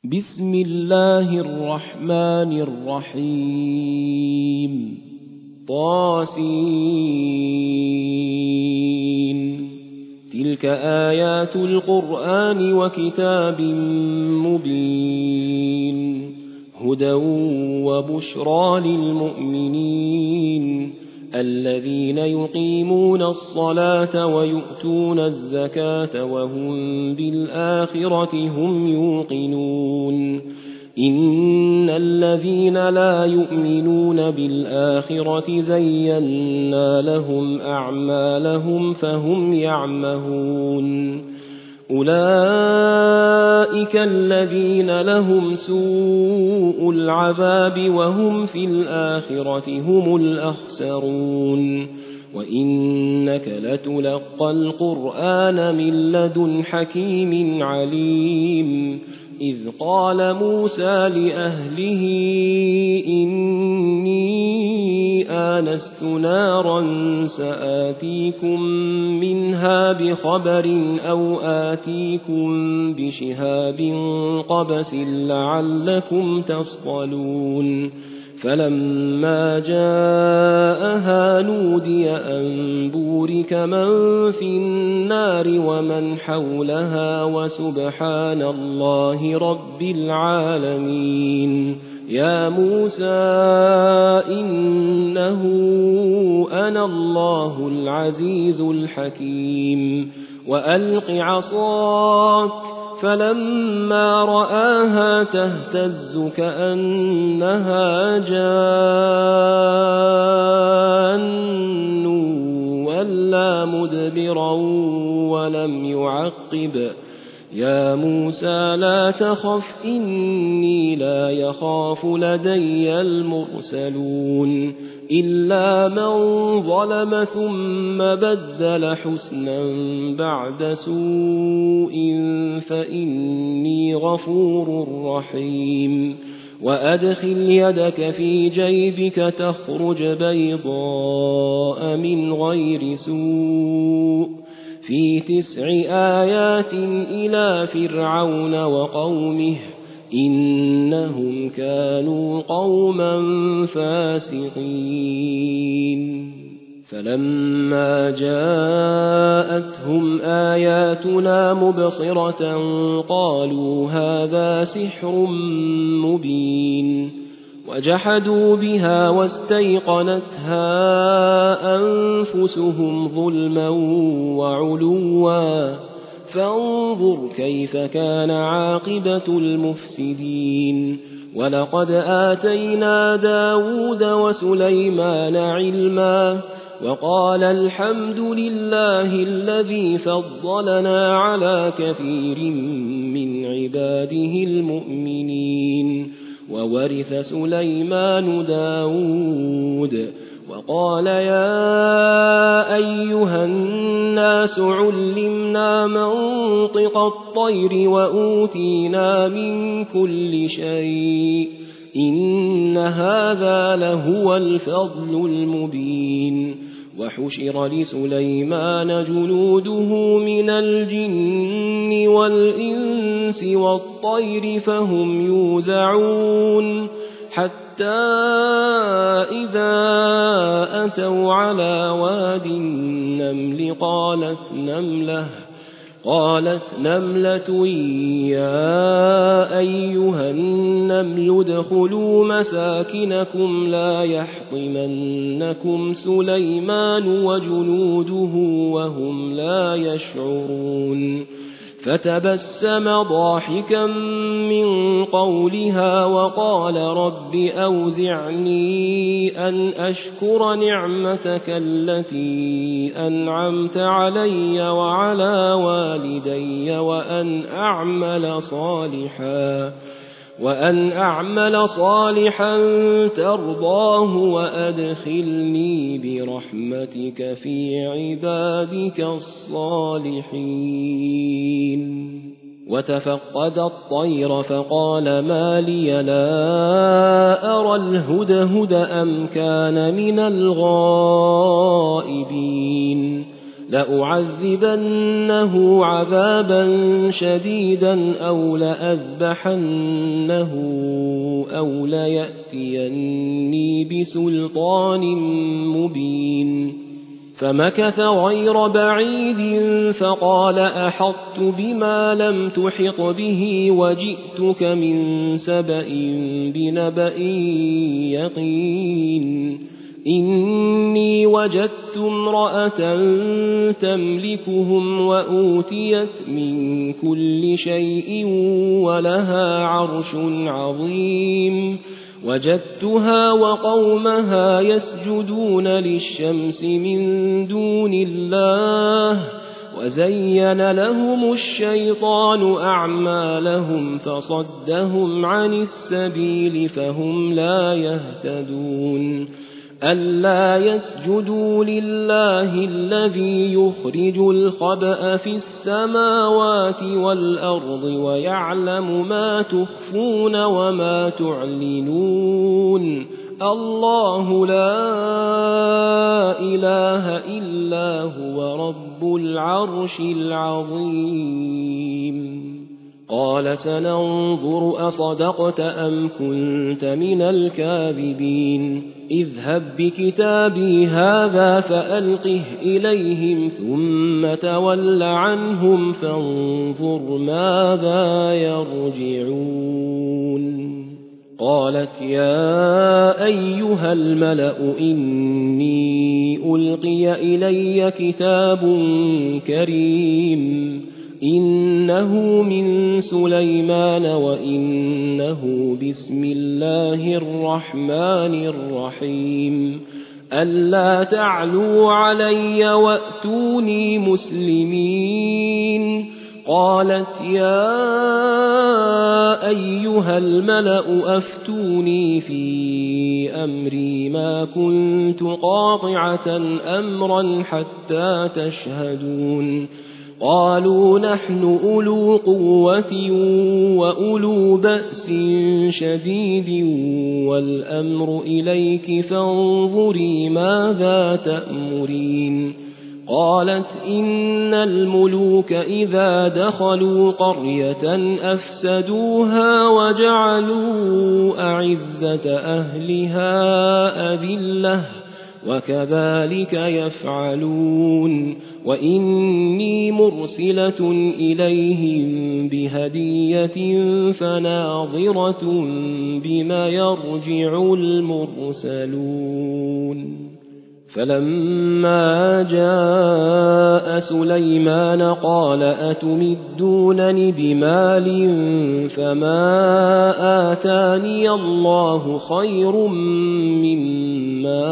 بسم الله الرحمن الرحيم طاسين تلك آيات القرآن وكتاب مبين هدى وبشرى للمؤمنين الذين يقيمون الصلاة ويؤتون الزكاة وهم بالآخرة هم يوقنون إن الذين لا يؤمنون بالآخرة زينا لهم أعمالهم فهم يعمهون أولئك الذين لهم سوء العذاب وهم في الآخرة هم الأخسرون وإنك لتلقى القرآن من لدن حكيم عليم إذ قال موسى لأهله إني آنست نارا سآتيكم منها بخبر أو آتيكم بشهاب قبس لعلكم تصطلون فلما جاءها نودي أن بورك من في النار ومن حولها وسبحان الله رب العالمين يا موسى إنه أنا الله العزيز الحكيم وألق عصاك فلما رآها تهتز كأنها جان ولا مدبرا ولم يعقب يا موسى لا تخف إني لا يخاف لدي المرسلون إلا من ظلم ثم بدل حسنا بعد سوء فإني غفور رحيم وأدخل يدك في جيبك تخرج بيضاء من غير سوء في 9 آيات إلى فرعون وقومه إنهم كانوا قوما فاسقين فلما جاءتهم آياتنا مبصرة قالوا هذا سحر مبين وجحدوا بها واستيقنتها أنفسهم ظلما وعلوا فانظر كيف كان عاقبة المفسدين ولقد آتينا داود وسليمان علما وقال الحمد لله الذي فضلنا على كثير من عباده المؤمنين وورث سليمان داود وقال يا أيها الناس علمنا منطق الطير وأوتينا من كل شيء إن هذا لهو الفضل المبين وحشر لسليمان جنوده من الجن والإنس والطير فهم يوزعون حتى إذا أتوا على واد النمل قالت نملة يا أيها النمل ادخلوا مساكنكم لا يحطمنكم سليمان وجنوده وهم لا يشعرون فتبسم ضاحكا من قولها وقال رب أوزعني أن أشكر نعمتك التي أنعمت علي وعلى والدي وأن أعمل صالحا ترضاه وأدخلني برحمتك في عبادك الصالحين وتفقد الطير فقال ما لي لا أرى الهدهد أم كان من الغائبين لأعذبنه عذابا شديدا أو لأذبحنه أو ليأتيني بسلطان مبين. فمكث غير بعيد فقال أحطت بما لم تحط به وجئتك من سبأ بنبأ يقين. إني وجدت امرأة تملكهم وأوتيت من كل شيء ولها عرش عظيم. وجدتها وقومها يسجدون للشمس من دون الله وزين لهم الشيطان أعمالهم فصدهم عن السبيل فهم لا يهتدون. ألا يسجدوا لله الذي يخرج الخبأ في السماوات والأرض ويعلم ما تخفون وما تعلنون. الله لا إله إلا هو رب العرش العظيم. قال سننظر أصدقت أم كنت من الكاذبين. اذهب بكتابي هذا فألقه إليهم ثم تول عنهم فانظر ماذا يرجعون. قالت يا أيها الملأ إني ألقي إلي كتاب كريم إنه من سليمان وإنه بسم الله الرحمن الرحيم. ألا تعلوا علي وأتوني مسلمين. قالت يا أيها الملأ أفتوني في أمري ما كنت قاطعة أمرا حتى تشهدون. قالوا نحن أولو قوة وأولو بأس شديد والأمر إليك فانظري ماذا تأمرين. قالت إن الملوك إذا دخلوا قرية أفسدوها وجعلوا أعزة أهلها أذلة وكذلك يفعلون. وإني مرسلة إليهم بهدية فناظرة بما يرجع المرسلون. فلما جاء سليمان قال أتمدونني بمال فما آتاني الله خير مما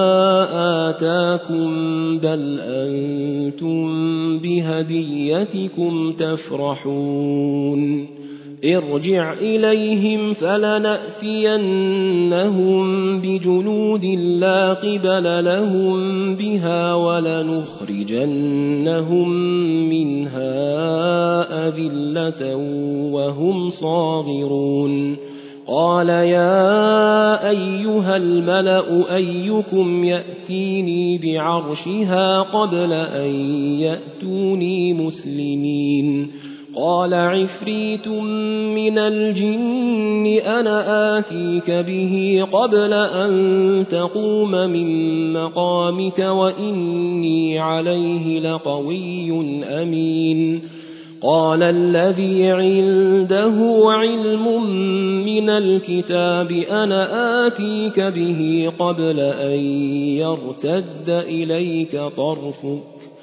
آتاكم بل أنتم بهديتكم تفرحون. ارجع إليهم فلنأتينهم بجنود لا قبل لهم بها ولنخرجنهم منها أذلة وهم صاغرون. قال يا أيها الملأ أيكم يأتيني بعرشها قبل أن يأتوني مسلمين. قال عفريت من الجن أنا آتيك به قبل أن تقوم من مقامك وإني عليه لقوي أمين. قال الذي عنده علم من الكتاب أنا آتيك به قبل أن يرتد إليك طرفك.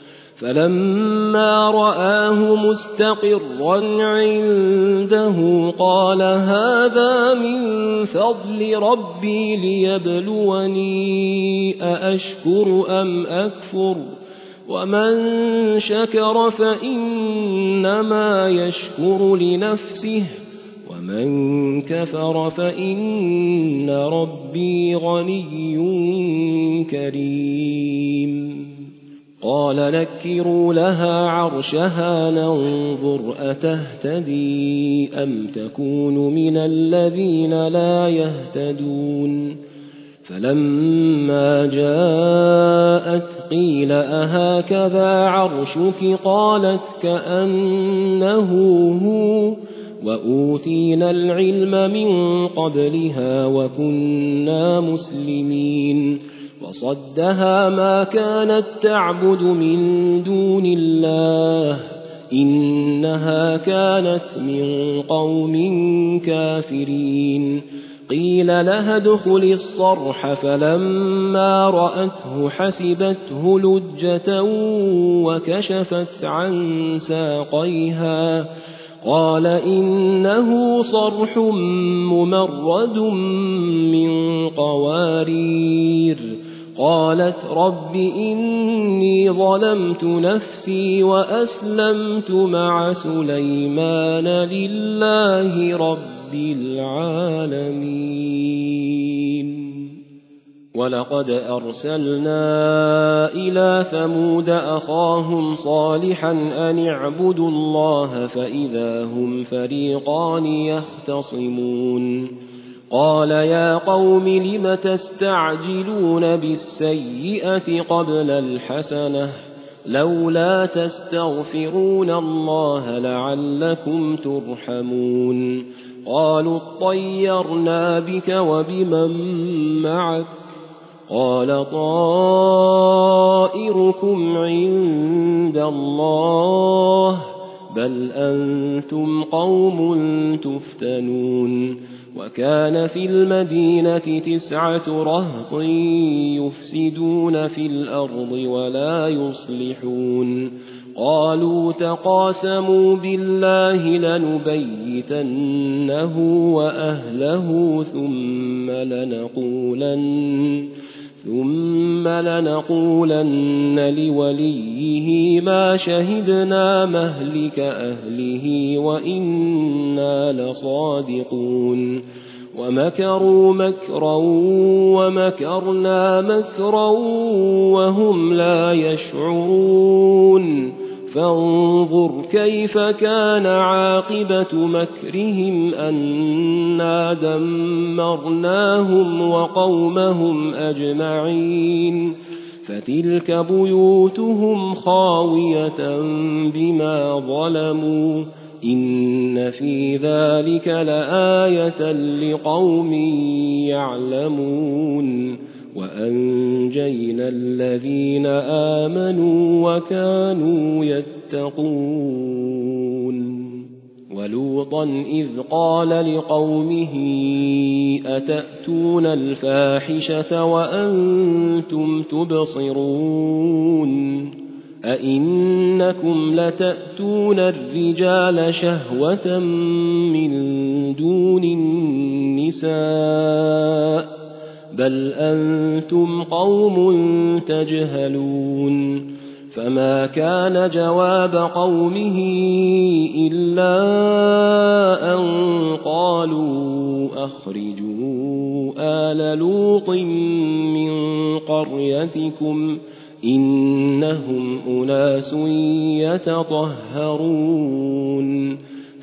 فلما رآه مستقرا عنده قال هذا من فضل ربي ليبلوني أأشكر أم أكفر ومن شكر فإنما يشكر لنفسه ومن كفر فإن ربي غني كريم. قال نكروا لها عرشها ننظر أتهتدي أم تكون من الذين لا يهتدون. فلما جاءت قيل أهكذا عرشك قالت كأنه هو وأوتينا العلم من قبلها وكنا مسلمين وصدها ما كانت تعبد من دون الله إنها كانت من قوم كافرين قيل لها ادخل الصرح فلما رأته حسبته لجة وكشفت عن ساقيها قال إنه صرح ممرد من قوارير قالت رب إني ظلمت نفسي وأسلمت مع سليمان لله رب العالمين ولقد أرسلنا إلى ثمود أخاهم صالحا أن اعبدوا الله فإذا هم فريقان يختصمون قال يا قوم لم تستعجلون بالسيئة قبل الحسنة لولا تستغفرون الله لعلكم ترحمون قالوا اطيرنا بك وبمن معك قال طائركم عند الله بل أنتم قوم تفتنون وكان في المدينة 9 رهط يفسدون في الأرض ولا يصلحون قالوا تقاسموا بالله لنبيتنه وأهله ثم لنقولن لوليه ما شهدنا مهلك أهله وإنا لصادقون ومكروا مكرا ومكرنا مكرا وهم لا يشعرون فانظر كيف كان عاقبة مكرهم أنا دمرناهم وقومهم أجمعين فتلك بيوتهم خاوية بما ظلموا إن في ذلك لآية لقوم يعلمون وأنجينا الذين آمنوا وكانوا يتقون ولوطا إذ قال لقومه أتأتون الفاحشة وأنتم تبصرون أئنكم لتأتون الرجال شهوة من دون النساء بل أنتم قوم تجهلون فما كان جواب قومه إلا أن قالوا أخرجوا آل لوط من قريتكم إنهم أناس يتطهرون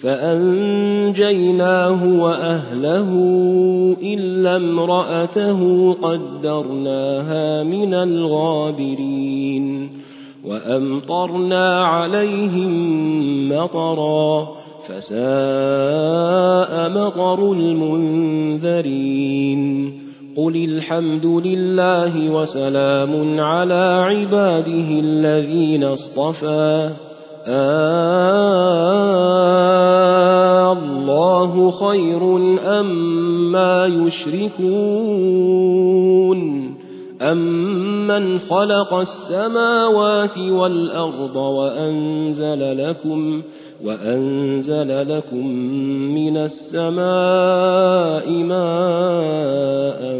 فأنجيناه وأهله إلا امرأته قدرناها من الغابرين وأمطرنا عليهم مطرا فساء مطر المنذرين قل الحمد لله وسلام على عباده الذين اصطفى الله خير أما يشركون أمن خلق السماوات والأرض وأنزل لكم من السماء ماء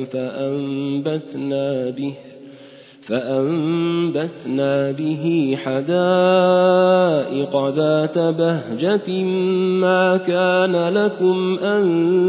فأنبتنا به حدائق ذات بهجة ما كان لكم أن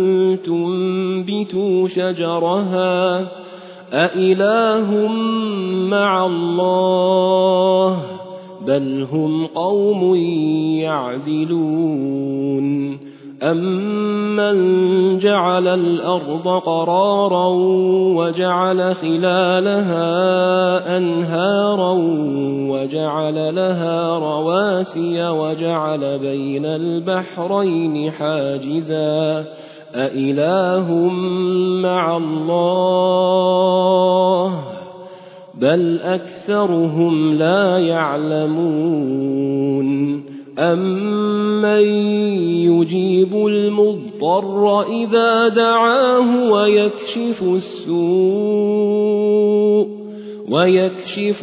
تنبتوا شجرها أإله مع الله بل هم قوم يعدلون أَمَّنْ جَعَلَ الْأَرْضَ قَرَارًا وَجَعَلَ خِلَالَهَا أَنْهَارًا وَجَعَلَ لَهَا رَوَاسِيَ وَجَعَلَ بَيْنَ الْبَحْرَيْنِ حَاجِزًا أَإِلَٰهٌ مَّعَ اللَّهِ ۚ بَلْ أَكْثَرُهُمْ لَا يَعْلَمُونَ أَمَّن يُجِيبُ الْمُضْطَرَّ إِذَا دَعَاهُ وَيَكْشِفُ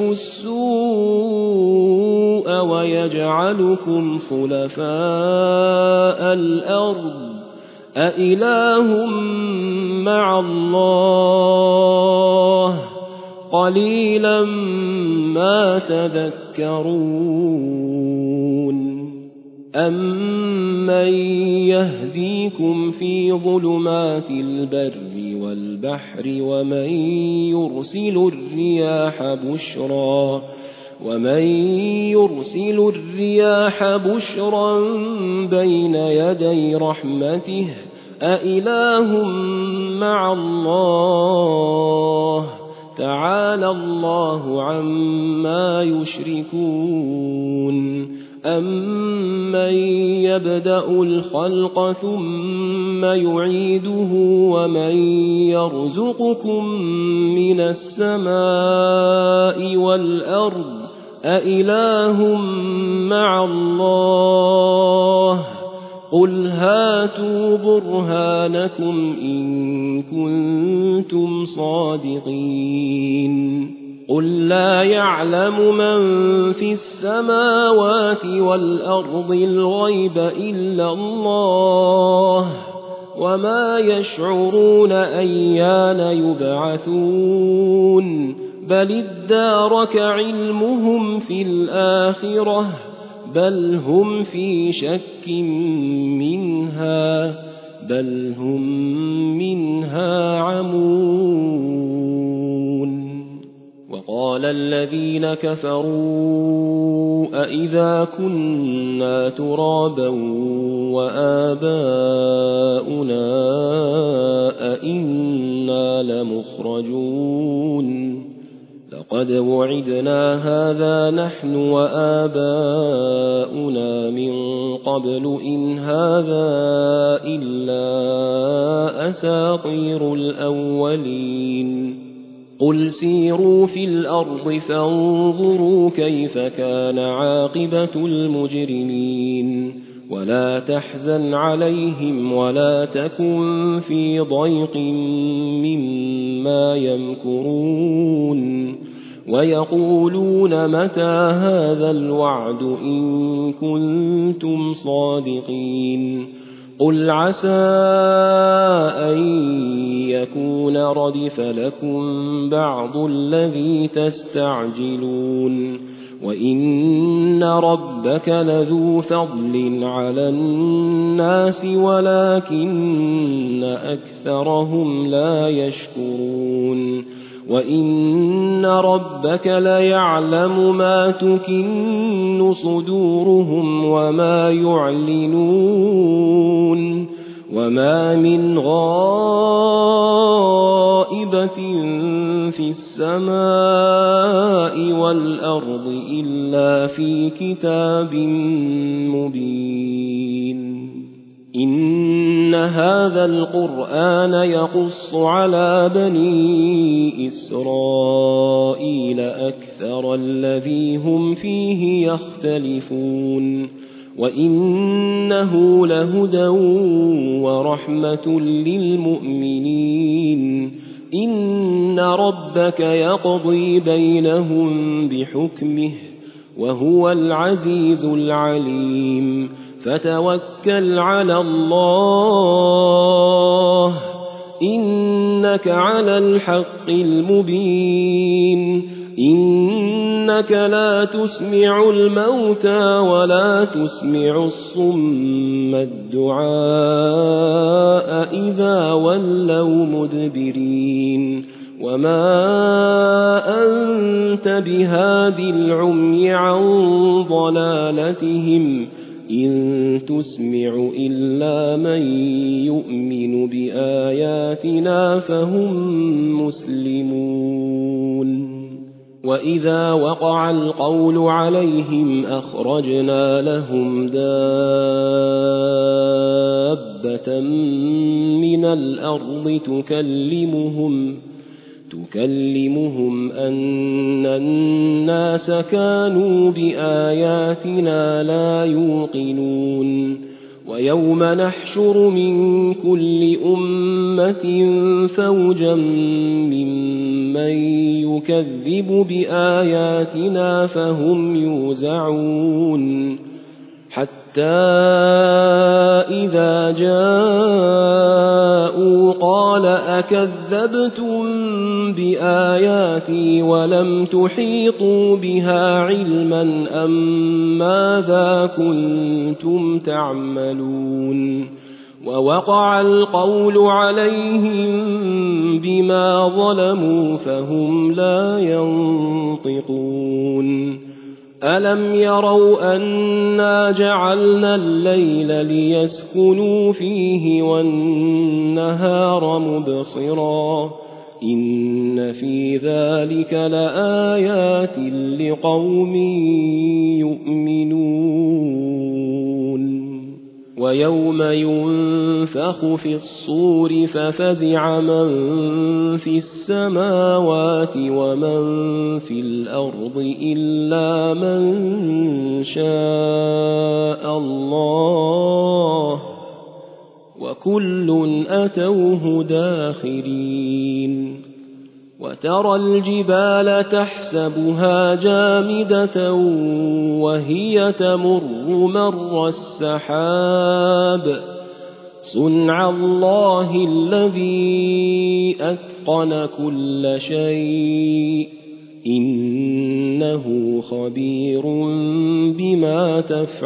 السُّوءَ وَيَجْعَلُكُمْ خُلَفَاءَ الْأَرْضِ أَإِلَٰهٌ مَّعَ اللَّهِ ۚ قَلِيلًا مَّا تَذَكَّرُونَ أَمَّن يَهْدِيكُمْ فِي ظُلُمَاتِ الْبَرِّ وَالْبَحْرِ ومن يرسل الرياح بشرا بين يدي رحمته أإله مع الله تعالى الله عما يشركون أمن يبدأ الخلق ثم يعيده ومن يرزقكم من السماء والأرض أإله مع الله قل هاتوا برهانكم إن كنتم صادقين قل لا يعلم من في السماوات والأرض الغيب إلا الله وما يشعرون أيان يبعثون بل ادارك علمهم في الآخرة بل هم في شك منها بل هم منها عمون وقال الذين كفروا أإذا كنا ترابا وآباؤنا أئنا لمخرجون لقد وعدنا هذا نحن وآباؤنا من قبل إن هذا إلا أساطير الأولين قل سيروا في الأرض فانظروا كيف كان عاقبة المجرمين ولا تحزن عليهم ولا تكن في ضيق مما يمكرون ويقولون متى هذا الوعد إن كنتم صادقين قل عسى أن يكون ردف لكم بعض الذي تستعجلون وإن ربك لذو فضل على الناس ولكن أكثرهم لا يشكرون وإن ربك ليعلم ما تكن صدورهم وما يعلنون وما من غائبة في السماء والأرض إلا في كتاب مبين إن هذا القرآن يقص على بني إسرائيل أكثر الذي هم فيه يختلفون وإنه لهدى ورحمة للمؤمنين إن ربك يقضي بينهم بحكمه وهو العزيز العليم فتوكل على الله إنك على الحق المبين إنك لا تسمع الموتى ولا تسمع الصم الدعاء إذا ولوا مدبرين وما أنت بهاد العمي عن ضلالتهم إن تسمع إلا من يؤمن بآياتنا فهم مسلمون وإذا وقع القول عليهم أخرجنا لهم دابة من الأرض تكلمهم أن الناس كانوا بآياتنا لا يوقنون ويوم نحشر من كل أمة فوجا ممن يكذب بآياتنا فهم يوزعون حتى إذا جاءوا قال أكذبتم بآياتي ولم تحيطوا بها علما أم ماذا كنتم تعملون ووقع القول عليهم بما ظلموا فهم لا ينطقون ألم يروا أنا جعلنا الليل ليسكنوا فيه والنهار مبصرا إن في ذلك لآيات لقوم يؤمنون ويوم ينفخ في الصور ففزع من في السماوات ومن في الأرض إلا من شاء الله وكل أتوه داخرين وترى الجبال تحسبها جامدة وهي تمر مر السحاب صنع الله الذي أتقن كل شيء إنه خبير بما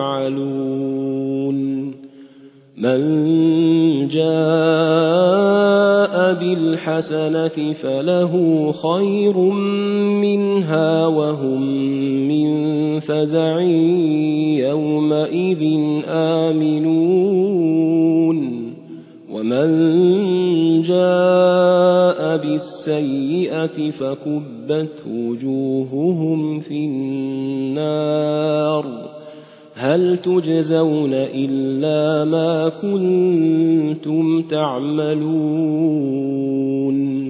تفعلون من جاء بالحسنة فله خير منها وهم من فزع يومئذ آمنون ومن جاء بالسيئة فكبت وجوههم في النار هل تجزون إلا ما كنتم تعملون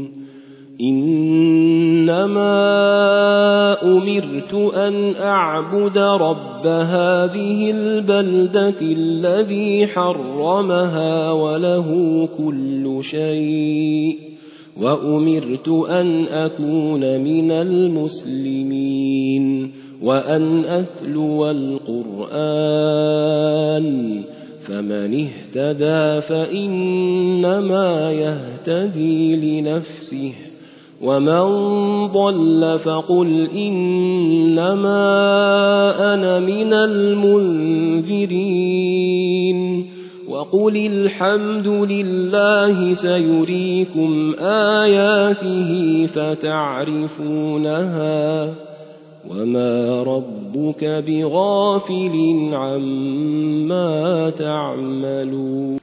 إنما أمرت أن أعبد رب هذه البلدة الذي حرمها وله كل شيء وأمرت أن أكون من المسلمين وأن أتلو القرآن فمن اهتدى فإنما يهتدي لنفسه ومن ضل فقل إنما أنا من المنذرين وقل الحمد لله سيريكم آياته فتعرفونها وما ربك بغافل عما تعملون